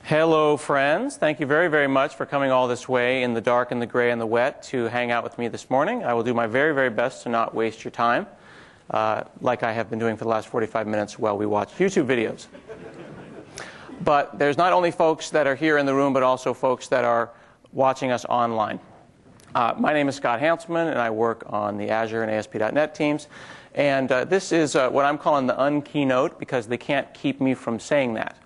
Hello, friends. Thank you very, very much for coming all this way in the dark and the gray and the wet to hang out with me this morning. I will do my very, very best to not waste your time, like I have been doing for the last 45 minutes while we watch YouTube videos. But there's not only folks that are here in the room, but also folks that are watching us online. My name is Scott Hanselman, and I work on the Azure and ASP.NET teams. And this is what I'm calling the unkeynote, because they can't keep me from saying that.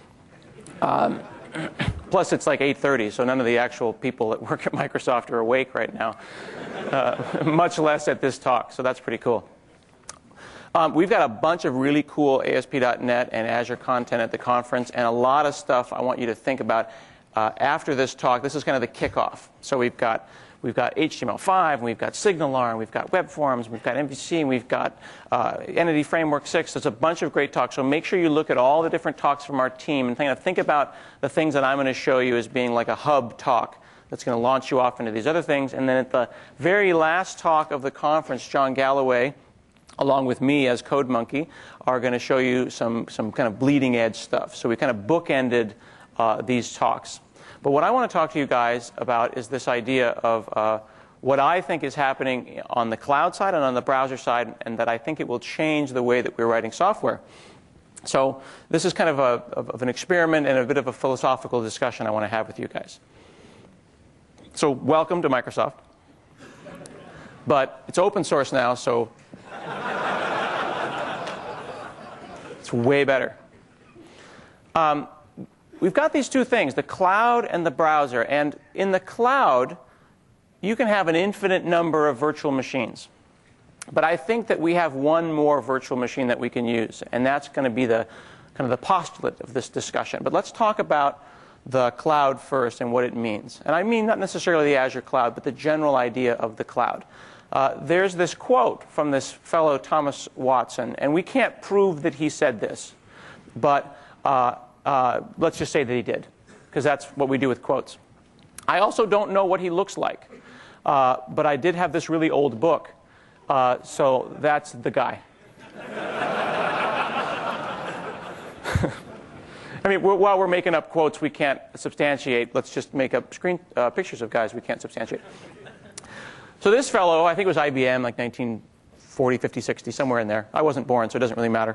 Plus, it's like 8:30, so none of the actual people that work at Microsoft are awake right now, much less at this talk, so that's pretty cool. We've got a bunch of really cool ASP.NET and Azure content at the conference, and a lot of stuff I want you to think about after this talk. This is kind of the kickoff. So we've got HTML5, and we've got SignalR, and we've got web forms, and we've got MVC, and we've got Entity Framework 6. There's a bunch of great talks. So make sure you look at all the different talks from our team and kind of think about the things that I'm going to show you as being like a hub talk that's going to launch you off into these other things. And then at the very last talk of the conference, John Galloway, along with me as CodeMonkey, are going to show you some kind of bleeding edge stuff. So we kind of bookended these talks. But what I want to talk to you guys about is this idea of what I think is happening on the cloud side and on the browser side, and that I think it will change the way that we're writing software. So this is kind of an experiment and a bit of a philosophical discussion I want to have with you guys. So welcome to Microsoft. But it's open source now, so it's way better. We've got these two things, the cloud and the browser. And in the cloud, you can have an infinite number of virtual machines. But I think that we have one more virtual machine that we can use. And that's going to be the kind of the postulate of this discussion. But let's talk about the cloud first and what it means. And I mean not necessarily the Azure cloud, but the general idea of the cloud. There's this quote from this fellow Thomas Watson. And we can't prove that he said this. But let's just say that he did, because that's what we do with quotes. I also don't know what he looks like, but I did have this really old book, so that's the guy. I mean, while we're making up quotes we can't substantiate, let's just make up pictures of guys we can't substantiate. So this fellow, I think it was IBM, like 1940, 50, 60, somewhere in there. I wasn't born, so it doesn't really matter.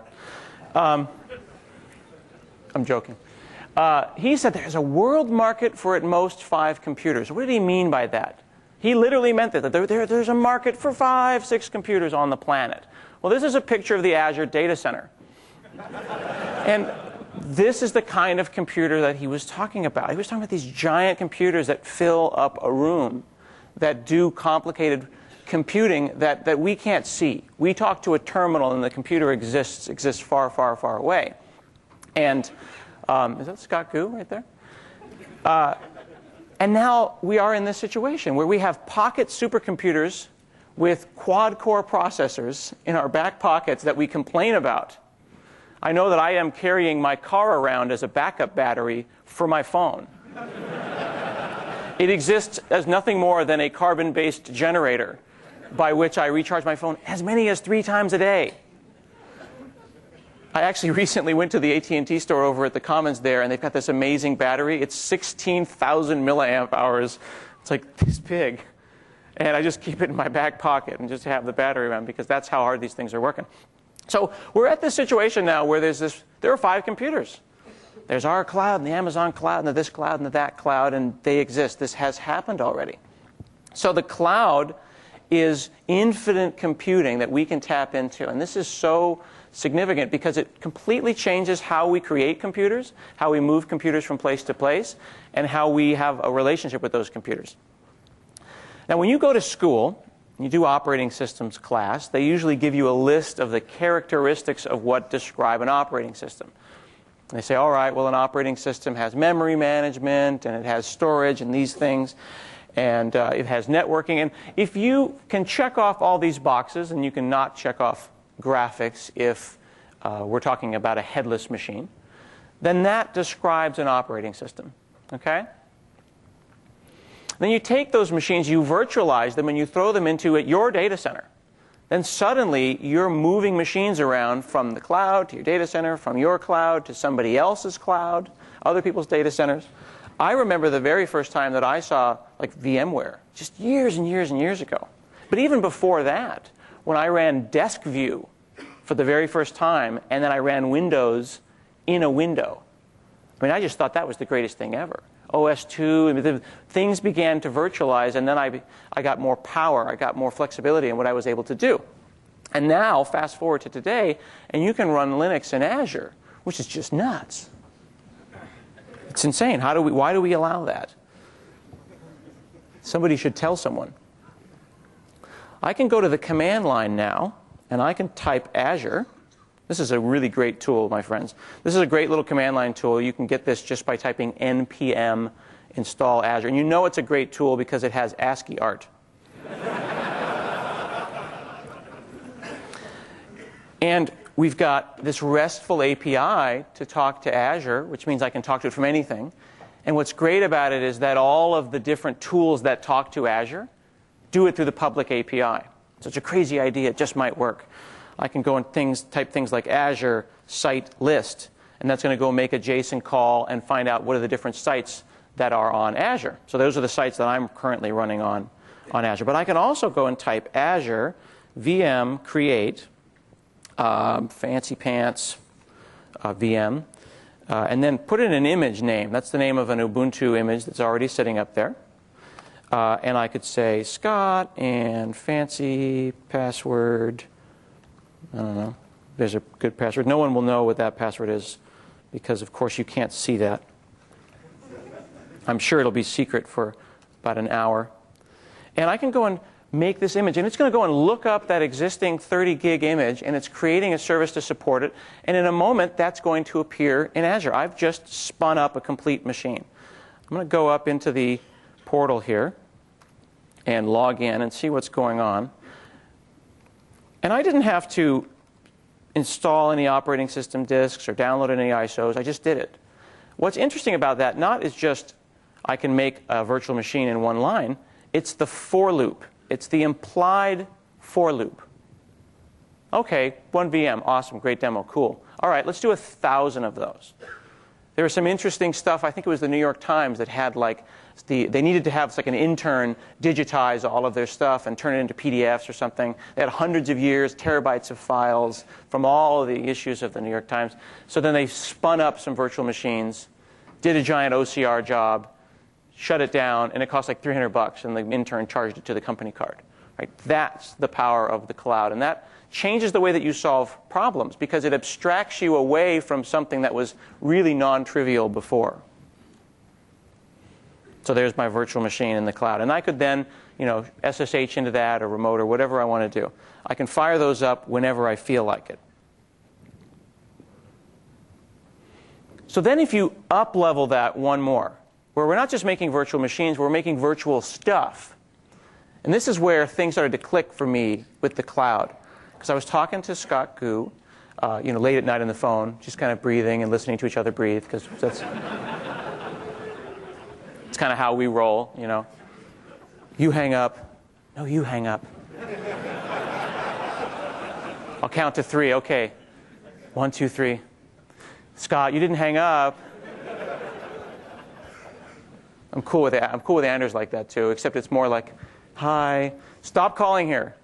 I'm joking. He said there's a world market for at most 5 computers. What did he mean by that? He literally meant that there's a market for 5, 6 computers on the planet. Well, this is a picture of the Azure data center. And this is the kind of computer that he was talking about. He was talking about these giant computers that fill up a room, that do complicated computing that we can't see. We talk to a terminal, and the computer exists far, far, far away. And is that Scott Goo right there? And now we are in this situation where we have pocket supercomputers with quad-core processors in our back pockets that we complain about. I know that I am carrying my car around as a backup battery for my phone. It exists as nothing more than a carbon-based generator by which I recharge my phone as many as 3 times a day. I actually recently went to the AT&T store over at the Commons there, and they've got this amazing battery. It's 16,000 milliamp hours. It's like this big. And I just keep it in my back pocket and just have the battery around, because that's how hard these things are working. So we're at this situation now where there are 5 computers. There's our cloud, and the Amazon cloud, and the this cloud, and the that cloud, and they exist. This has happened already. So the cloud is infinite computing that we can tap into. And this is so significant because it completely changes how we create computers, how we move computers from place to place, and how we have a relationship with those computers. Now, when you go to school, you do operating systems class, they usually give you a list of the characteristics of what describe an operating system. And they say, all right, well, an operating system has memory management, and it has storage, and these things, and it has networking. And if you can check off all these boxes, and you can not check off graphics if we're talking about a headless machine, then that describes an operating system. Okay? Then you take those machines, you virtualize them, and you throw them into your data center. then suddenly you're moving machines around from the cloud to your data center, from your cloud to somebody else's cloud, other people's data centers. I remember the very first time that I saw like VMware, just years and years and years ago. But even before that, when I ran DeskView for the very first time, and then I ran Windows in a window, I mean, I just thought that was the greatest thing ever. OS/2, things began to virtualize, and then I got more power, I got more flexibility in what I was able to do. And now, fast forward to today, and you can run Linux in Azure, which is just nuts. It's insane. Why do we allow that? Somebody should tell someone. I can go to the command line now, and I can type Azure. This is a really great tool, my friends. This is a great little command line tool. You can get this just by typing npm install Azure. And you know it's a great tool because it has ASCII art. And we've got this RESTful API to talk to Azure, which means I can talk to it from anything. And what's great about it is that all of the different tools that talk to Azure do it through the public API. So it's a crazy idea. It just might work. I can go and type things like Azure site list, and that's going to go make a JSON call and find out what are the different sites that are on Azure. So those are the sites that I'm currently running on Azure. But I can also go and type Azure VM create fancy pants VM, and then put in an image name. That's the name of an Ubuntu image that's already sitting up there. And I could say Scott and fancy password. I don't know. There's a good password. No one will know what that password is because, of course, you can't see that. I'm sure it'll be secret for about an hour. And I can go and make this image. And it's going to go and look up that existing 30 gig image, and it's creating a service to support it. And in a moment, that's going to appear in Azure. I've just spun up a complete machine. I'm going to go up into the portal here and log in and see what's going on. And I didn't have to install any operating system disks or download any ISOs. I just did it. What's interesting about that, not is just I can make a virtual machine in one line. It's the for loop. It's the implied for loop. OK, one VM. Awesome. Great demo. Cool. All right, let's do 1,000 of those. There was some interesting stuff. I think it was the New York Times that had like they needed to have like an intern digitize all of their stuff and turn it into PDFs or something. They had hundreds of years, terabytes of files from all of the issues of the New York Times. So then they spun up some virtual machines, did a giant OCR job, shut it down, and it cost like $300, and the intern charged it to the company card. Right? That's the power of the cloud, and that changes the way that you solve problems because it abstracts you away from something that was really non-trivial before. So there's my virtual machine in the cloud. And I could then, SSH into that or remote or whatever I want to do. I can fire those up whenever I feel like it. So then if you up-level that one more, where we're not just making virtual machines, we're making virtual stuff. And this is where things started to click for me with the cloud. Because I was talking to Scott Gu, late at night on the phone, just kind of breathing and listening to each other breathe, because that's it's kind of how we roll, You hang up. No, you hang up. I'll count to 3. Okay. 1, 2, 3. Scott, you didn't hang up. I'm cool with Anders like that too, except it's more like, hi, stop calling here.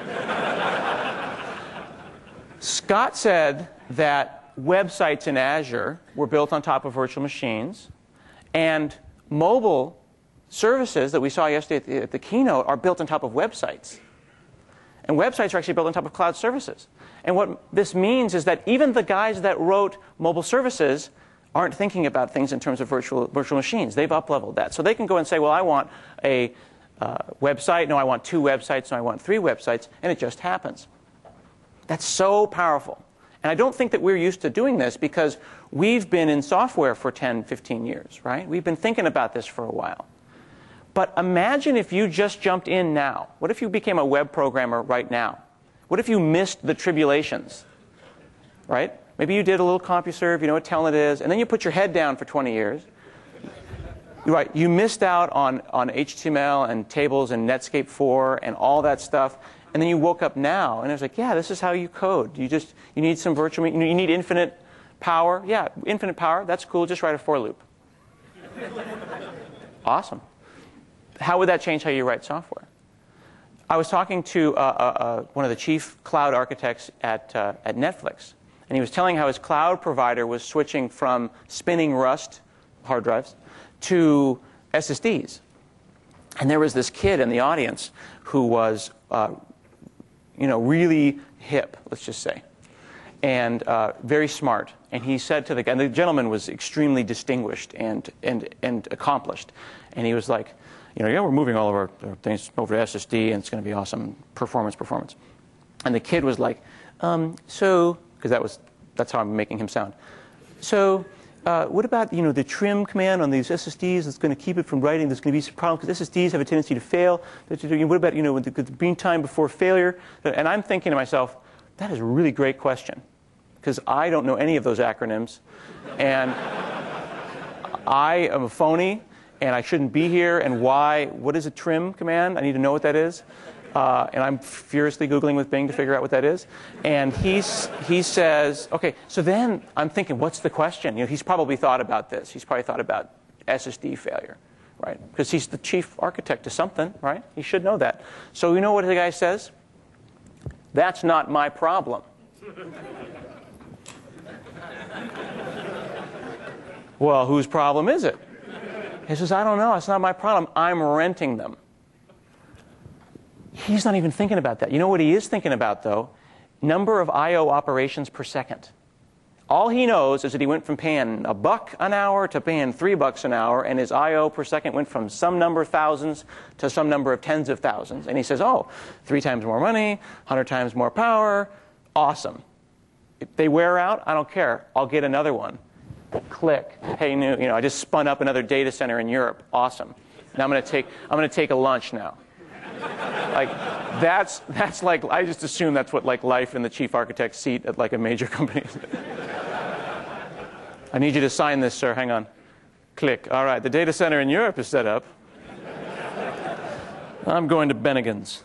Scott said that websites in Azure were built on top of virtual machines, and mobile services that we saw yesterday at the keynote are built on top of websites. And websites are actually built on top of cloud services. And what this means is that even the guys that wrote mobile services aren't thinking about things in terms of virtual machines. They've up-leveled that. So they can go and say, well, I want a website. No, I want 2 websites. No, I want 3 websites. And it just happens. That's so powerful. And I don't think that we're used to doing this because we've been in software for 10, 15 years, right? We've been thinking about this for a while. But imagine if you just jumped in now. What if you became a web programmer right now? What if you missed the tribulations, right? Maybe you did a little CompuServe, you know what Telnet is, and then you put your head down for 20 years. Right, you missed out on HTML and tables and Netscape 4 and all that stuff. and then you woke up now, and it was like, yeah, this is how you code. You need some virtual, you need infinite power. Yeah, infinite power, that's cool, just write a for loop. Awesome. How would that change how you write software? I was talking to one of the chief cloud architects at Netflix, and he was telling how his cloud provider was switching from spinning Rust hard drives to SSDs. And there was this kid in the audience who was, really hip, let's just say, and very smart. And he said to the guy, and the gentleman was extremely distinguished and accomplished. And he was like, we're moving all of our things over to SSD, and it's going to be awesome, performance. And the kid was like, because that's how I'm making him sound. So, what about the trim command on these SSDs that's going to keep it from writing? There's going to be some problem because SSDs have a tendency to fail. What about the mean time before failure? And I'm thinking to myself, that is a really great question, because I don't know any of those acronyms, and I am a phony, and I shouldn't be here. And why? What is a trim command? I need to know what that is. And I'm furiously Googling with Bing to figure out what that is. And he says, okay, so then I'm thinking, what's the question? He's probably thought about this. He's probably thought about SSD failure, right? Because he's the chief architect of something, right? He should know that. So you know what the guy says? That's not my problem. Well, whose problem is it? He says, I don't know. It's not my problem. I'm renting them. He's not even thinking about that. You know what he is thinking about, though? Number of I/O operations per second. All he knows is that he went from paying $1 an hour to paying $3 an hour, and his I/O per second went from some number of thousands to some number of tens of thousands. And he says, 3 times more money, 100 times more power, awesome. If they wear out, I don't care. I'll get another one. Click. Hey, I just spun up another data center in Europe. Awesome. Now I'm going to take a lunch now. Like that's like, I just assume that's what like life in the chief architect's seat at like a major company. I need you to sign this, sir. Hang on. Click. All right, the data center in Europe is set up. I'm going to Bennigan's.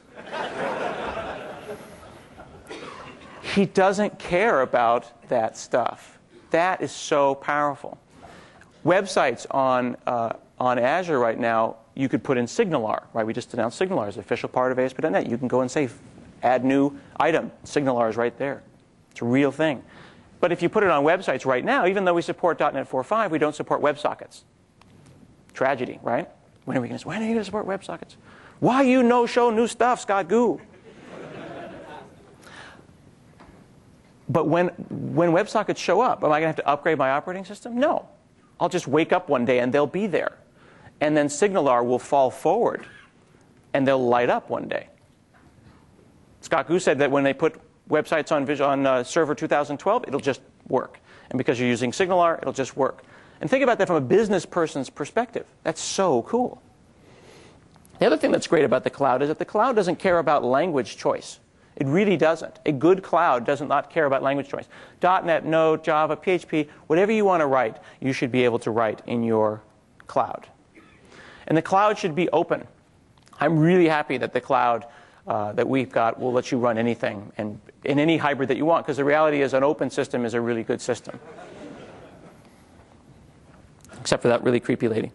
He doesn't care about that stuff. That is so powerful. Websites on Azure right now, you could put in SignalR, right? We just announced SignalR as an official part of ASP.NET. You can go and say, add new item. SignalR is right there. It's a real thing. But if you put it on websites right now, even though we support .NET 4.5, we don't support WebSockets. Tragedy, right? When are you going to support WebSockets? Why you no-show new stuff, Scott Goo? But when WebSockets show up, am I going to have to upgrade my operating system? No. I'll just wake up one day and they'll be there. And then SignalR will fall forward and they'll light up one day. Scott Goo said that when they put websites on Server 2012, it'll just work. And because you're using SignalR, it'll just work. And think about that from a business person's perspective. That's so cool. The other thing that's great about the cloud is that the cloud doesn't care about language choice. It really doesn't. A good cloud does not care about language choice. .NET, Node, Java, PHP, whatever you want to write, you should be able to write in your cloud. And the cloud should be open. I'm really happy that the cloud that we've got will let you run anything and in any hybrid that you want, because the reality is an open system is a really good system. Except for that really creepy lady.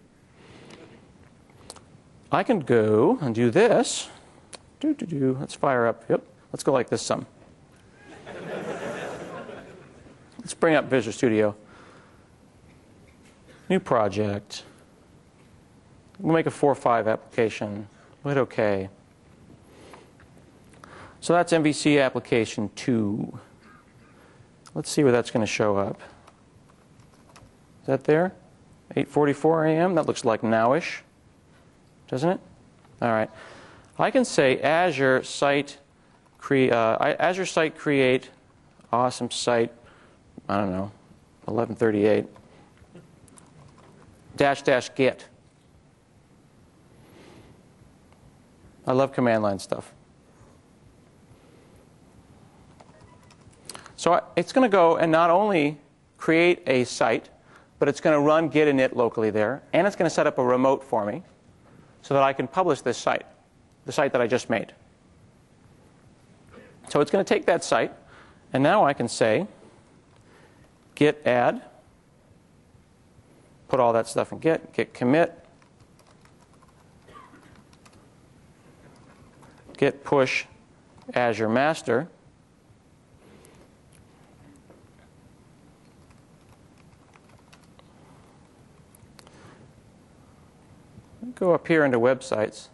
I can go and do this. Let's fire up. Yep. Let's go like this some. Let's bring up Visual Studio. New project. We'll make a 4.5 application. We'll hit OK. So that's MVC application 2. Let's see where that's going to show up. Is that there? 8:44 a.m. That looks like nowish, doesn't it? All right. I can say Azure Site Create, awesome site, I don't know, 1138, -- get. I love command line stuff. So it's going to go and not only create a site, but it's going to run git init locally there, and it's going to set up a remote for me so that I can publish this site, the site that I just made. So it's going to take that site, and now I can say git add, put all that stuff in git commit, git push Azure master, go up here into websites.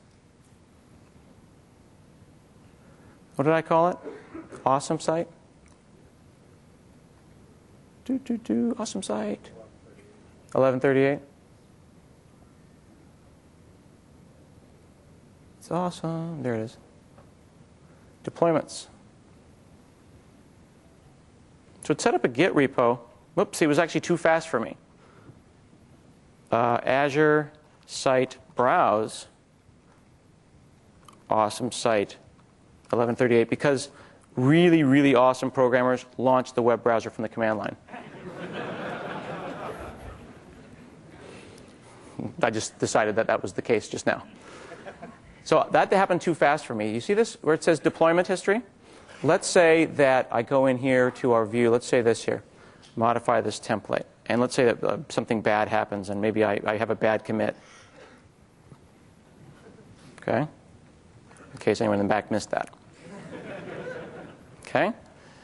What did I call it? Awesome site? Awesome site. 1138. It's awesome. There it is. Deployments. So it set up a Git repo. Whoops, it was actually too fast for me. Azure site browse awesome site 1138, because really, really awesome programmers launched the web browser from the command line. I just decided that that was the case just now. So that happened too fast for me. You see this where it says deployment history? Let's say that I go in here to our view. Let's say this here. Modify this template. And let's say that something bad happens, and maybe I have a bad commit. Okay? In case anyone in the back missed that. Okay?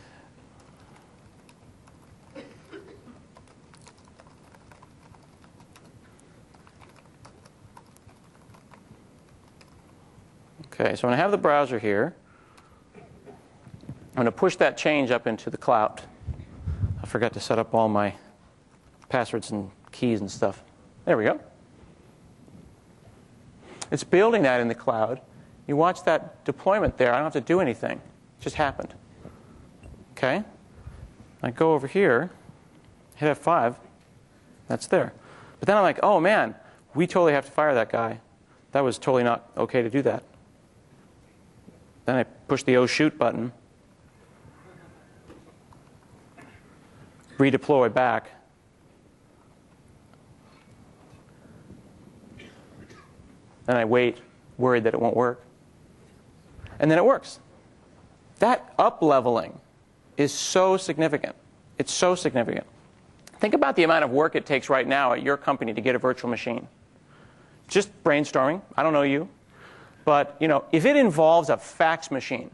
Okay, so when I have the browser here, I'm going to push that change up into the cloud. I forgot to set up all my passwords and keys and stuff. There we go. It's building that in the cloud. You watch that deployment there. I don't have to do anything. It just happened. Okay? I go over here, hit F5. That's there. But then I'm like, oh, man, we totally have to fire that guy. That was totally not okay to do that. Then I push the oh shoot button, redeploy back. Then I wait, worried that it won't work. And then it works. That up-leveling is so significant. It's so significant. Think about the amount of work it takes right now at your company to get a virtual machine. Just brainstorming. I don't know you. But, you know, if it involves a fax machine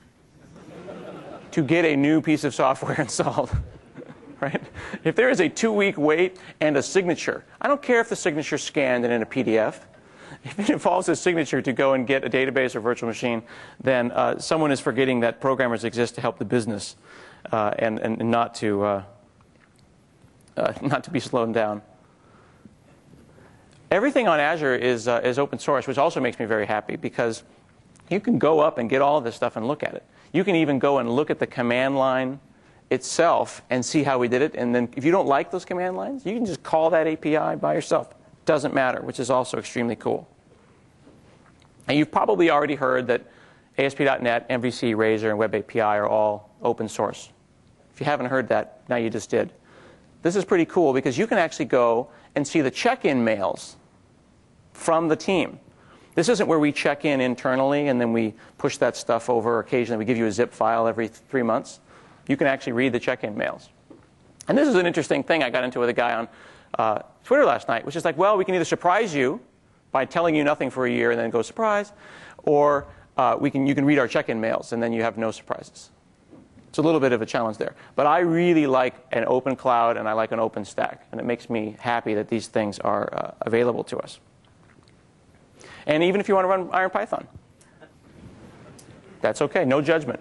to get a new piece of software installed, right? If there is a 2-week wait and a signature, I don't care if the signature's scanned and in a PDF. If it involves a signature to go and get a database or virtual machine, then someone is forgetting that programmers exist to help the business and not to be slowed down. Everything on Azure is open source, which also makes me very happy, because you can go up and get all of this stuff and look at it. You can even go and look at the command line itself and see how we did it. And then if you don't like those command lines, you can just call that API by yourself. Doesn't matter, which is also extremely cool. And you've probably already heard that ASP.NET, MVC, Razor, and Web API are all open source. If you haven't heard that, now you just did. This is pretty cool because you can actually go and see the check-in mails from the team. This isn't where we check in internally and then we push that stuff over. Occasionally we give you a zip file every 3 months. You can actually read the check-in mails. And this is an interesting thing I got into with a guy on Twitter last night, which is like, well, we can either surprise you by telling you nothing for a year and then go surprise, or you can read our check-in mails and then you have no surprises. It's a little bit of a challenge there. But I really like an open cloud and I like an open stack. And it makes me happy that these things are available to us. And even if you want to run IronPython, that's okay. No judgment.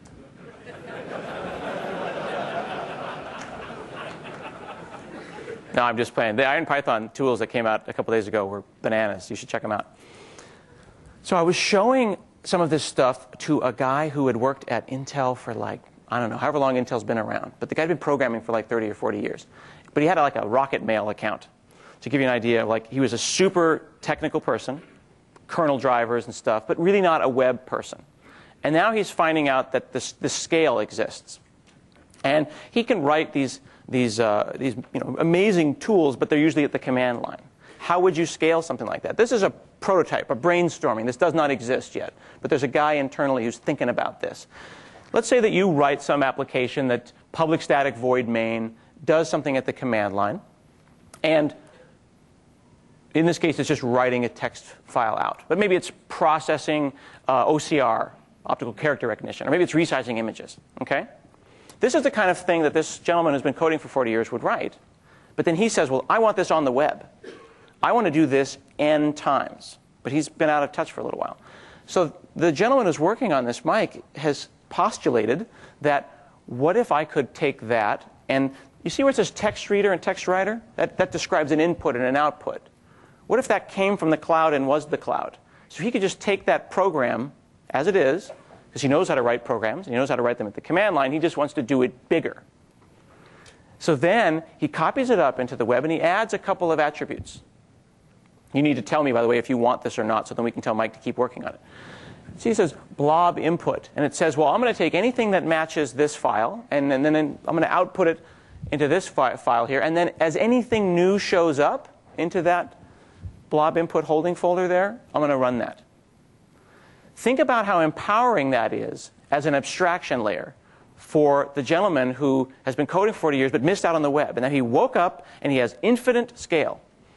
No, I'm just playing. The IronPython tools that came out a couple days ago were bananas. You should check them out. So I was showing some of this stuff to a guy who had worked at Intel for like, I don't know, however long Intel's been around. But the guy had been programming for like 30 or 40 years. But he had like a Rocket Mail account. To give you an idea, like he was a super technical person, kernel drivers and stuff, but really not a web person. And now he's finding out that this scale exists. And he can write these amazing tools, but they're usually at the command line. How would you scale something like that? This is a prototype, a brainstorming. This does not exist yet. But there's a guy internally who's thinking about this. Let's say that you write some application that public static void main does something at the command line. And in this case, it's just writing a text file out. But maybe it's processing OCR, optical character recognition, or maybe it's resizing images. Okay? This is the kind of thing that this gentleman who's been coding for 40 years would write. But then he says, well, I want this on the web. I want to do this n times. But he's been out of touch for a little while. So the gentleman who's working on this, Mike, has postulated that what if I could take that and you see where it says text reader and text writer? That describes an input and an output. What if that came from the cloud and was the cloud? So he could just take that program as it is, because he knows how to write programs, and he knows how to write them at the command line. He just wants to do it bigger. So then he copies it up into the web, and he adds a couple of attributes. You need to tell me, by the way, if you want this or not, so then we can tell Mike to keep working on it. So he says blob input, and it says, well, I'm going to take anything that matches this file, and then I'm going to output it into this file here, and then as anything new shows up into that blob input holding folder there, I'm going to run that. Think about how empowering that is as an abstraction layer for the gentleman who has been coding for 40 years but missed out on the web, and then he woke up and he has infinite scale.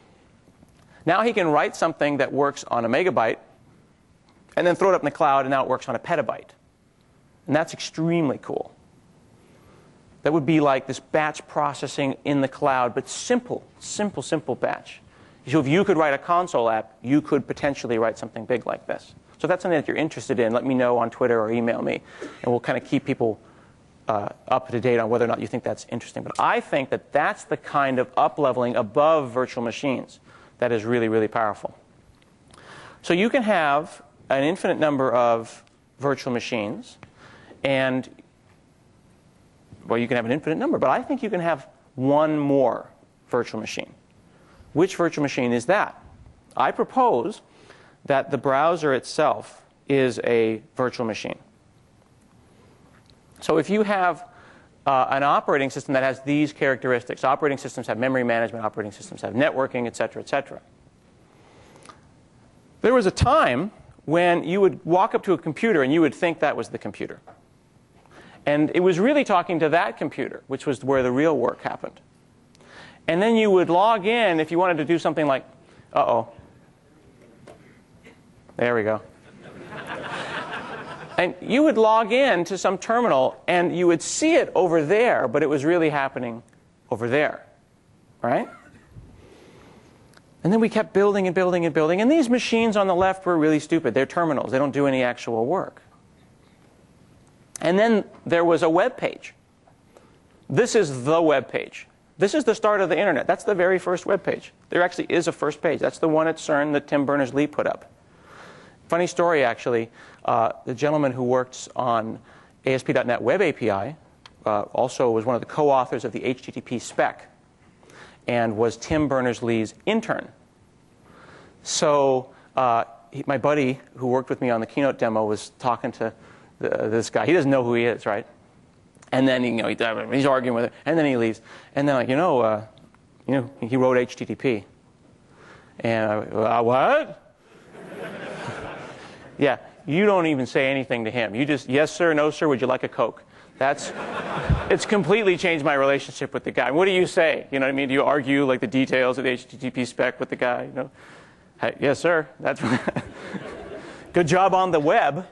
Now he can write something that works on a megabyte and then throw it up in the cloud, and now it works on a petabyte. And that's extremely cool. That would be like this batch processing in the cloud, but simple batch. So if you could write a console app, you could potentially write something big like this. So if that's something that you're interested in, let me know on Twitter or email me, and we'll kind of keep people up to date on whether or not you think that's interesting. But I think that that's the kind of up-leveling above virtual machines that is really, really powerful. So you can have an infinite number of virtual machines, and well, you can have an infinite number, but I think you can have one more virtual machine. Which virtual machine is that? I propose that the browser itself is a virtual machine. So if you have an operating system that has these characteristics, operating systems have memory management, operating systems have networking, et cetera, et cetera. There was a time when you would walk up to a computer and you would think that was the computer. And it was really talking to that computer, which was where the real work happened. And then you would log in if you wanted to do something like, uh-oh. There we go. And you would log in to some terminal, and you would see it over there, but it was really happening over there. Right? And then we kept building and building and building. And these machines on the left were really stupid. They're terminals. They don't do any actual work. And then there was a web page. This is the web page. This is the start of the internet. That's the very first web page. There actually is a first page. That's the one at CERN that Tim Berners-Lee put up. Funny story, actually. The gentleman who works on ASP.NET Web API also was one of the co-authors of the HTTP spec and was Tim Berners-Lee's intern. So my buddy who worked with me on the keynote demo was talking to this guy. He doesn't know who he is, right? And then he's arguing with it, and then he leaves. And then he wrote HTTP. And what? Yeah, you don't even say anything to him. You just, yes sir, no sir, would you like a Coke? It's completely changed my relationship with the guy. What do you say? You know what I mean? Do you argue like the details of the HTTP spec with the guy? Hey, yes sir, that's good job on the web.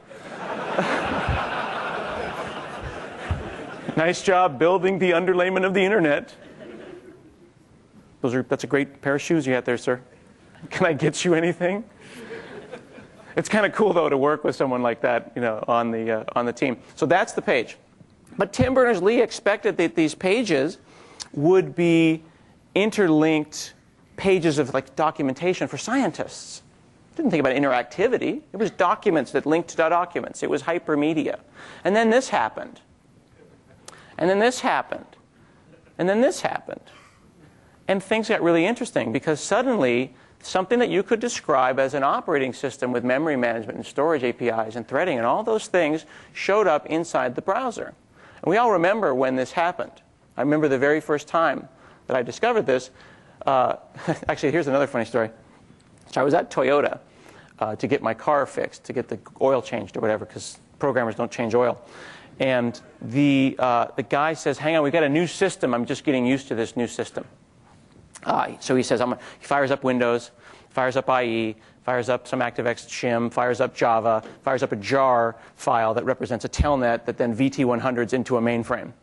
Nice job building the underlayment of the internet. That's a great pair of shoes you have there, sir. Can I get you anything? It's kind of cool, though, to work with someone like that, on the team. So that's the page. But Tim Berners-Lee expected that these pages would be interlinked pages of documentation for scientists. Didn't think about interactivity. It was documents that linked to documents. It was hypermedia. And then this happened. And then this happened. And then this happened. And things got really interesting because suddenly something that you could describe as an operating system with memory management and storage APIs and threading and all those things showed up inside the browser. And we all remember when this happened. I remember the very first time that I discovered this. Actually, here's another funny story. So I was at Toyota to get my car fixed, to get the oil changed or whatever, because programmers don't change oil. And the guy says, hang on, we've got a new system. I'm just getting used to this new system. So he says, he fires up Windows, fires up IE, fires up some ActiveX shim, fires up Java, fires up a jar file that represents a telnet that then VT100s into a mainframe.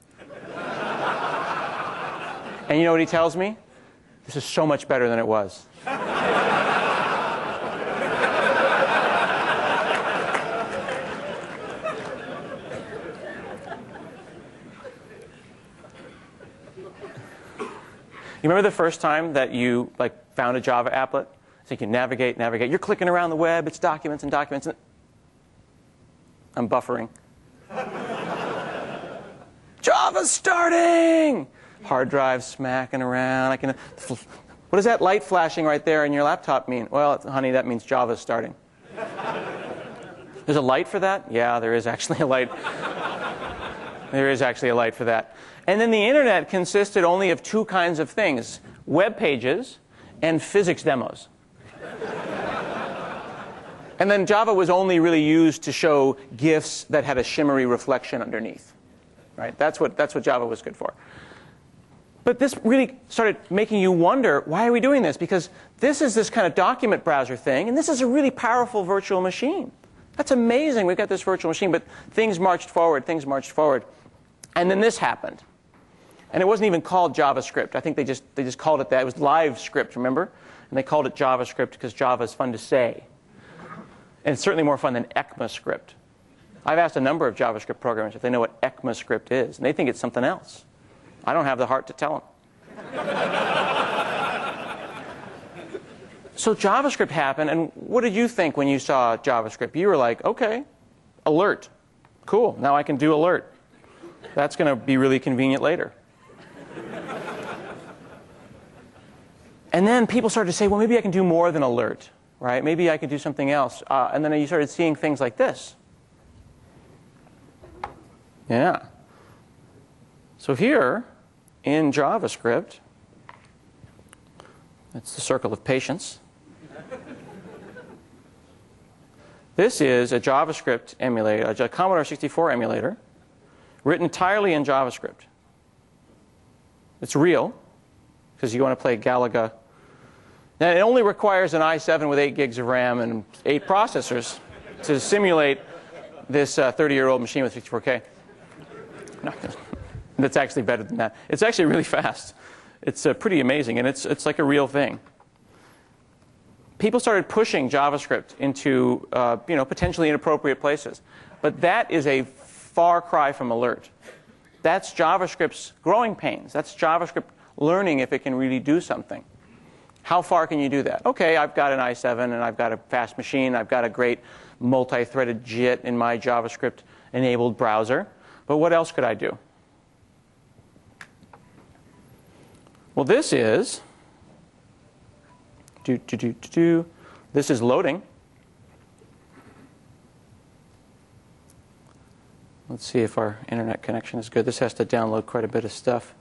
And you know what he tells me? This is so much better than it was. You remember the first time that you found a Java applet? So you can navigate. You're clicking around the web. It's documents and documents. I'm buffering. Java's starting! Hard drive smacking around. What does that light flashing right there in your laptop mean? Well, honey, that means Java's starting. There's a light for that? Yeah, there is actually a light. There is actually a light for that. And then the internet consisted only of two kinds of things: web pages and physics demos. And then Java was only really used to show GIFs that had a shimmery reflection underneath. Right? That's what Java was good for. But this really started making you wonder, why are we doing this? Because this is this kind of document browser thing, and this is a really powerful virtual machine. That's amazing. We've got this virtual machine, but things marched forward. And then this happened. And it wasn't even called JavaScript. I think they just called it that. It was LiveScript, remember? And they called it JavaScript because Java is fun to say. And it's certainly more fun than ECMAScript. I've asked a number of JavaScript programmers if they know what ECMAScript is, and they think it's something else. I don't have the heart to tell them. So JavaScript happened, and what did you think when you saw JavaScript? You were like, okay, alert. Cool, now I can do alert. That's going to be really convenient later. And then people started to say, well, maybe I can do more than alert, right? Maybe I could do something else. And then you started seeing things like this. Yeah. So here in JavaScript, that's the circle of patience. This is a JavaScript emulator, a Commodore 64 emulator, written entirely in JavaScript. It's real, because you want to play Galaga. Now, it only requires an i7 with 8 gigs of RAM and 8 processors to simulate this 30-year-old machine with 64K. No, that's actually better than that. It's actually really fast. It's pretty amazing, and it's like a real thing. People started pushing JavaScript into potentially inappropriate places. But that is a far cry from alert. That's JavaScript's growing pains. That's JavaScript learning if it can really do something. How far can you do that? Okay, I've got an i7 and I've got a fast machine. I've got a great multi-threaded JIT in my JavaScript-enabled browser. But what else could I do? Well, this is this is loading. Let's see if our internet connection is good. This has to download quite a bit of stuff.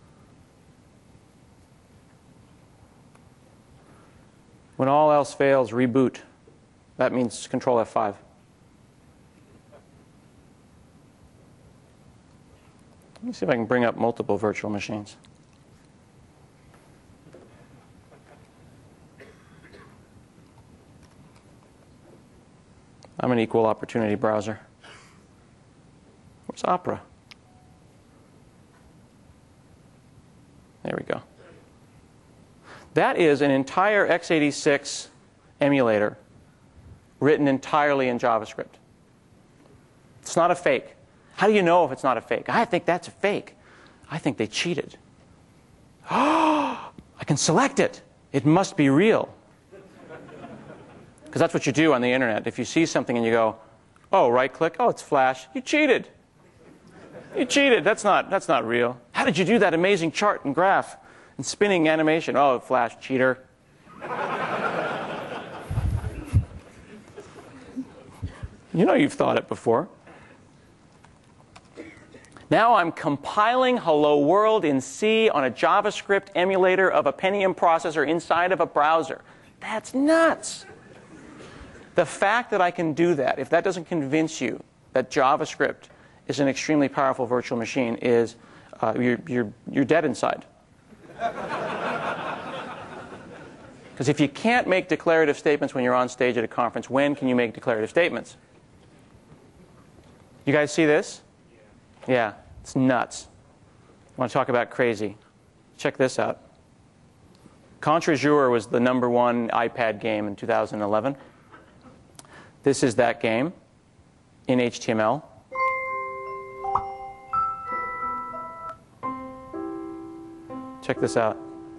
When all else fails, reboot. That means Control F5. Let me see if I can bring up multiple virtual machines. I'm an equal opportunity browser. Where's Opera? There we go. That is an entire x86 emulator written entirely in JavaScript. It's not a fake. How do you know if it's not a fake? I think that's a fake. I think they cheated. Oh, I can select it. It must be real. Because that's what you do on the internet. If you see something and you go, oh, right click, oh, it's Flash. You cheated. You cheated. That's not real. How did you do that amazing chart and graph and spinning animation? Oh, Flash, cheater. You know you've thought it before. Now I'm compiling Hello World in C on a JavaScript emulator of a Pentium processor inside of a browser. That's nuts. The fact that I can do that, if that doesn't convince you that JavaScript is an extremely powerful virtual machine is you're dead inside. Because if you can't make declarative statements when you're on stage at a conference, when can you make declarative statements? You guys see this? Yeah, it's nuts. I want to talk about crazy. Check this out. Contre Jour was the #1 iPad game in 2011. This is that game in HTML. Check this out.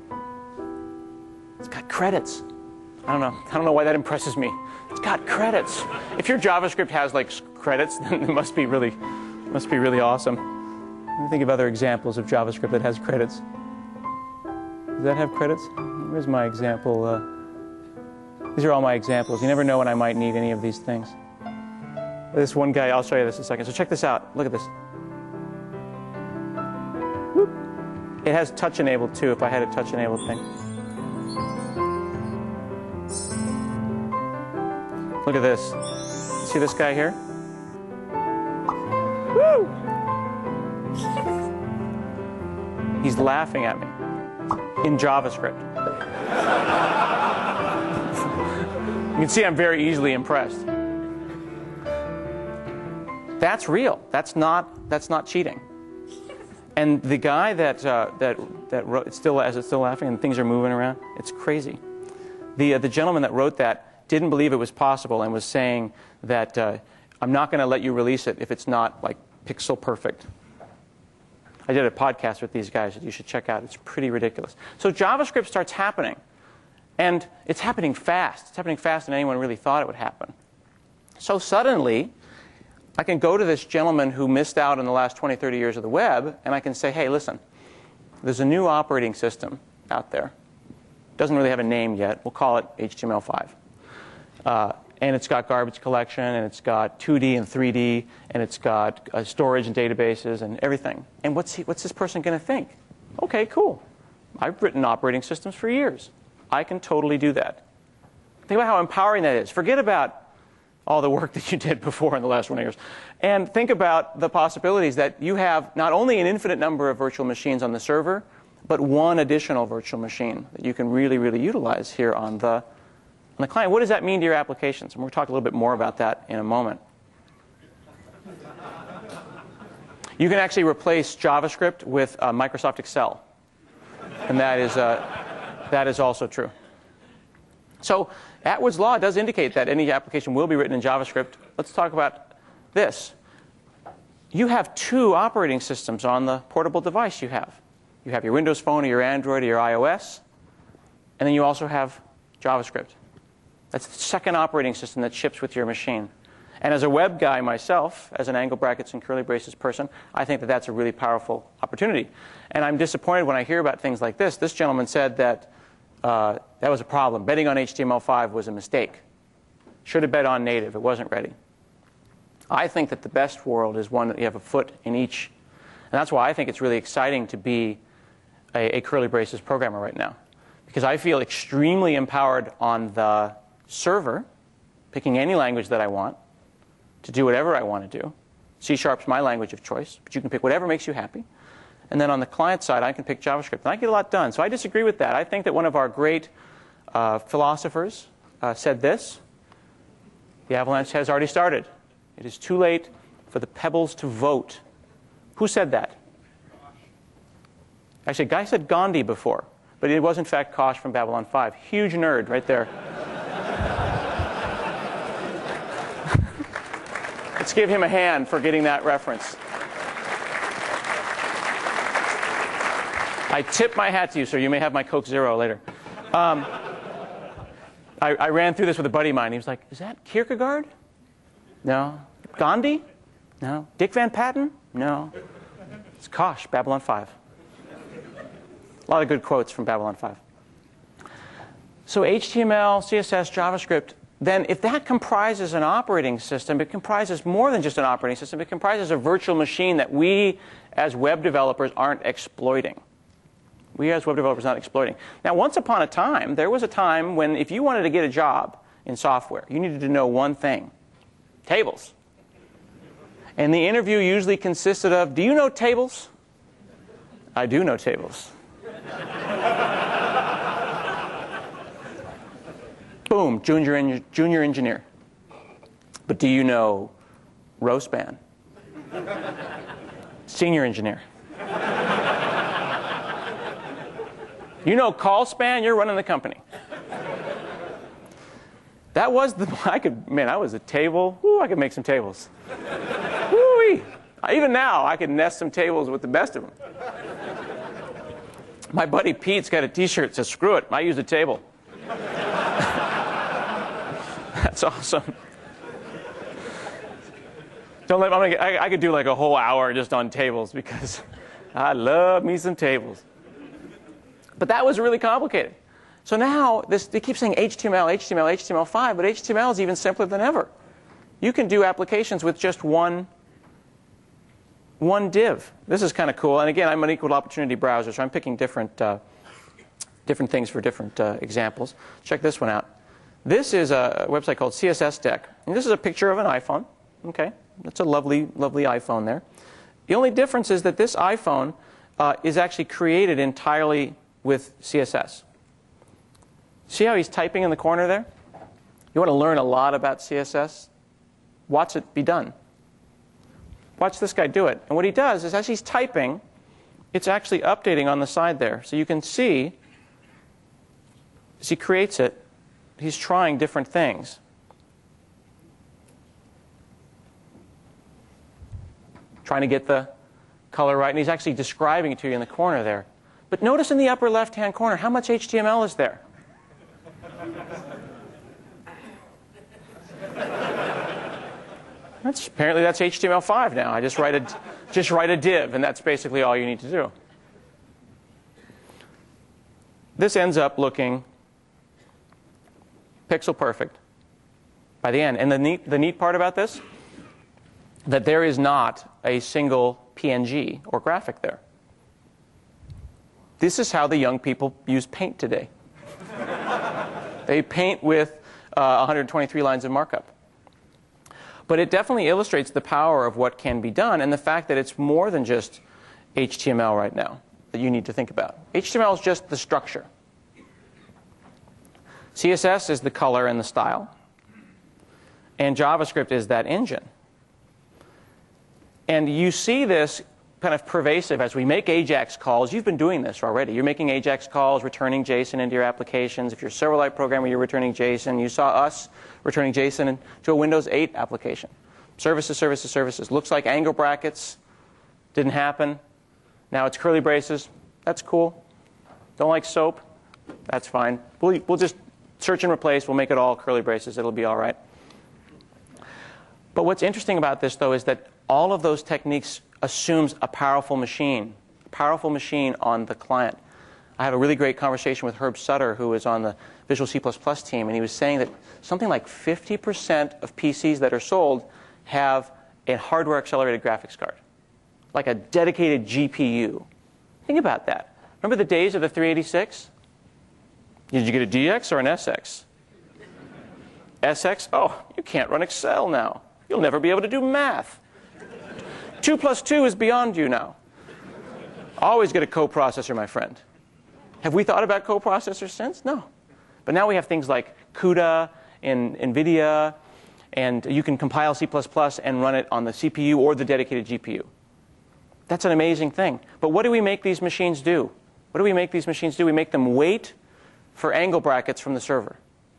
It's got credits. I don't know why that impresses me. It's got credits. If your JavaScript has like credits, then it must be really awesome. Let me think of other examples of JavaScript that has credits. Does that have credits? Where's my example? These are all my examples. You never know when I might need any of these things. This one guy, I'll show you this in a second. So check this out. Look at this. Whoop. It has touch enabled too, if I had a touch enabled thing. Look at this. See this guy here? Woo! He's laughing at me in JavaScript. You can see I'm very easily impressed. That's real. That's not cheating. And the guy that wrote it's still laughing and things are moving around. It's crazy. The gentleman that wrote that didn't believe it was possible and was saying that I'm not going to let you release it if it's not like pixel perfect. I did a podcast with these guys that you should check out. It's pretty ridiculous. So JavaScript starts happening. And it's happening fast. It's happening faster than anyone really thought it would happen. So suddenly, I can go to this gentleman who missed out in the last 20, 30 years of the web, and I can say, hey, listen, there's a new operating system out there. It doesn't really have a name yet. We'll call it HTML5. And it's got garbage collection, and it's got 2D and 3D, and it's got storage and databases and everything. And what's this person going to think? OK, cool. I've written operating systems for years. I can totally do that. Think about how empowering that is. Forget about all the work that you did before in the last 20 years. And think about the possibilities that you have not only an infinite number of virtual machines on the server, but one additional virtual machine that you can really, really utilize here on the client. What does that mean to your applications? And we'll talk a little bit more about that in a moment. You can actually replace JavaScript with Microsoft Excel. And that is also true. So Atwood's law does indicate that any application will be written in JavaScript. Let's talk about this. You have two operating systems on the portable device you have. You have your Windows Phone or your Android or your iOS. And then you also have JavaScript. That's the second operating system that ships with your machine. And as a web guy myself, as an angle brackets and curly braces person, I think that that's a really powerful opportunity. And I'm disappointed when I hear about things like this. This gentleman said that that was a problem. Betting on HTML5 was a mistake. Should have bet on native. It wasn't ready. I think that the best world is one that you have a foot in each. And that's why I think it's really exciting to be a curly braces programmer right now. Because I feel extremely empowered on the server, picking any language that I want, to do whatever I want to do. C#'s my language of choice, but you can pick whatever makes you happy. And then on the client side, I can pick JavaScript. And I get a lot done. So I disagree with that. I think that one of our great philosophers said this: the avalanche has already started. It is too late for the pebbles to vote. Who said that? Actually, a guy said Gandhi before, but it was in fact Kosh from Babylon 5. Huge nerd right there. Let's give him a hand for getting that reference. I tip my hat to you, sir. You may have my Coke Zero later. I ran through this with a buddy of mine. He was like, is that Kierkegaard? No. Gandhi? No. Dick Van Patten? No. It's Kosh, Babylon 5. A lot of good quotes from Babylon 5. So HTML, CSS, JavaScript, then if that comprises an operating system, it comprises more than just an operating system. It comprises a virtual machine that we, as web developers, aren't exploiting. We, as web developers, are not exploiting. Now, once upon a time, there was a time when if you wanted to get a job in software, you needed to know one thing: tables. And the interview usually consisted of, do you know tables? I do know tables. Boom, junior engineer. But do you know row span? Senior engineer. You know call span? You're running the company. That was I was a table. Woo, I could make some tables. Woo-wee. Even now, I could nest some tables with the best of them. My buddy Pete's got a t-shirt that says, screw it, I use a table. That's awesome. I could do like a whole hour just on tables because I love me some tables. But that was really complicated. So now they keep saying HTML, HTML, HTML5, but HTML is even simpler than ever. You can do applications with just one div. This is kind of cool. And again, I'm an equal opportunity browser, so I'm picking different things for different examples. Check this one out. This is a website called CSS Deck. And this is a picture of an iPhone. Okay, that's a lovely, lovely iPhone there. The only difference is that this iPhone is actually created entirely with CSS. See how he's typing in the corner there? You want to learn a lot about CSS? Watch it be done. Watch this guy do it. And what he does is as he's typing, it's actually updating on the side there. So you can see, as he creates it, he's trying different things. Trying to get the color right. And he's actually describing it to you in the corner there. But notice in the upper left-hand corner, how much HTML is there? Apparently that's HTML5 now. I just write a div, and that's basically all you need to do. This ends up looking pixel perfect by the end. And the neat part about this, that there is not a single PNG or graphic there. This is how the young people use Paint today. They paint with 123 lines of markup. But it definitely illustrates the power of what can be done and the fact that it's more than just HTML right now that you need to think about. HTML is just the structure. CSS is the color and the style. And JavaScript is that engine. And you see this kind of pervasive as we make AJAX calls. You've been doing this already. You're making AJAX calls, returning JSON into your applications. If you're a Silverlight programmer, you're returning JSON. You saw us returning JSON into a Windows 8 application. Services, services, services. Looks like angle brackets. Didn't happen. Now it's curly braces. That's cool. Don't like SOAP? That's fine. We'll just search and replace. We'll make it all curly braces. It'll be all right. But what's interesting about this, though, is that all of those techniques assumes a powerful machine on the client. I have a really great conversation with Herb Sutter, who is on the Visual C++ team, and he was saying that something like 50% of PCs that are sold have a hardware accelerated graphics card, like a dedicated GPU. Think about that. Remember the days of the 386? Did you get a DX or an SX? SX? Oh, you can't run Excel now. You'll never be able to do math. 2 plus 2 is beyond you now. Always get a coprocessor, my friend. Have we thought about coprocessors since? No. But now we have things like CUDA and NVIDIA, and you can compile C++ and run it on the CPU or the dedicated GPU. That's an amazing thing. But what do we make these machines do? What do we make these machines do? We make them wait for angle brackets from the server.